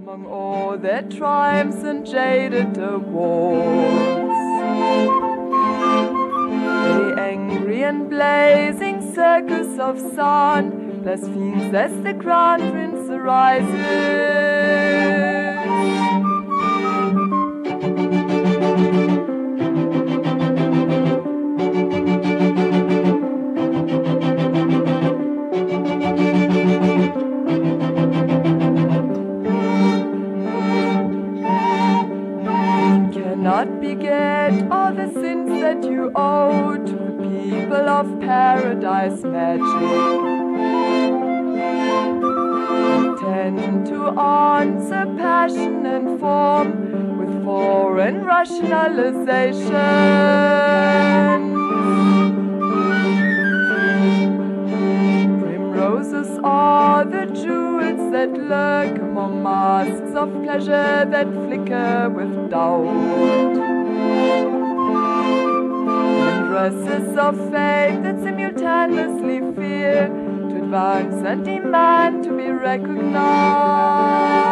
among all their triumphs and jaded awards. The angry and blazing circus of sun blasphemes as the crown prince arises. Cannot beget all the sins that you owe to the people of paradise magic. Tend to answer passion and form with foreign rationalization. Primroses are the jewels that lurk among masks of pleasure that flicker with doubt. Dresses of fate that simultaneously fear to advance and demand to be recognized.